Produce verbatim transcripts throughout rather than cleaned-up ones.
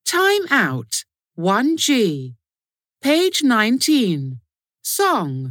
Time out. one G. Page nineteen. Song.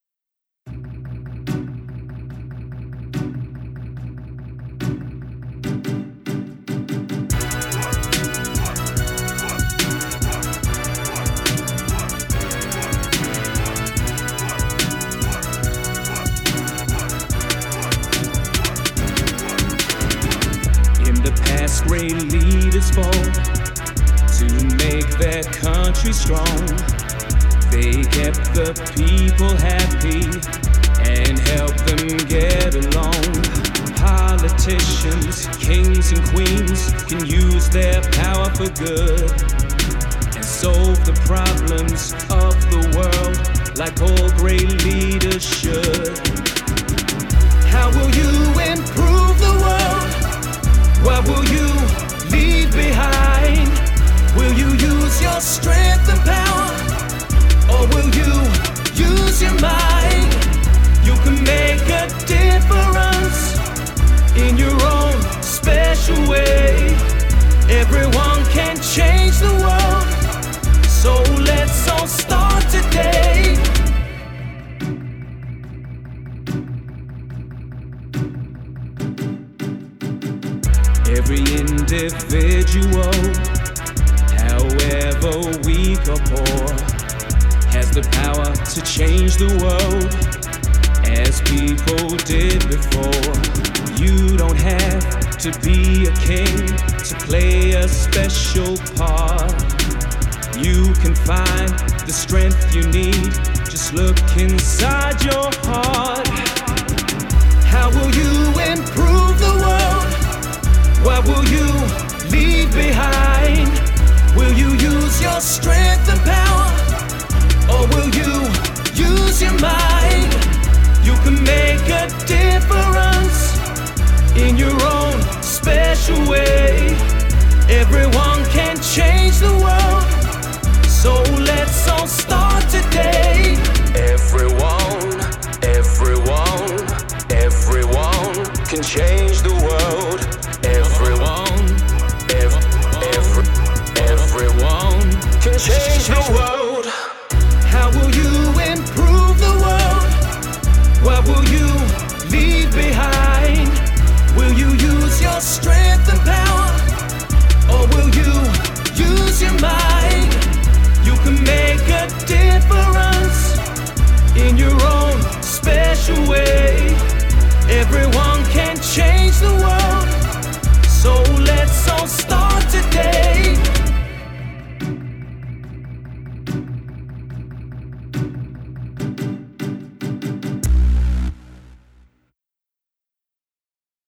Great leaders fought to make their country strong. They kept the people happy and helped them get along. Politicians, kings and queens can use their power for good and solve the problems of the world like all great leaders should. How will you improve the world? What will you leave behind? Will you use your strength and power? Or will you use your mind? You can make a difference in your own special way. Everyone can change the world, so let's all start today. Every individual, however weak or poor, has the power to change the world as people did before. You don't have to be a king to play a special part. You can find the strength you need, just look inside your heart. How will you improve the world? What will you leave behind? Will you use your strength and power? Or will you use your mind? You can make a difference in your own special way. Everyone can change the world, so let's all start today. Everyone, everyone, everyone can change the world. Everyone, ev every, everyone can change the world. How will you improve the world? What will you leave behind? Will you use your strength and power? Or will you use your mind? You can make a difference in your own special way. Everyone can change the world, so let's all start today.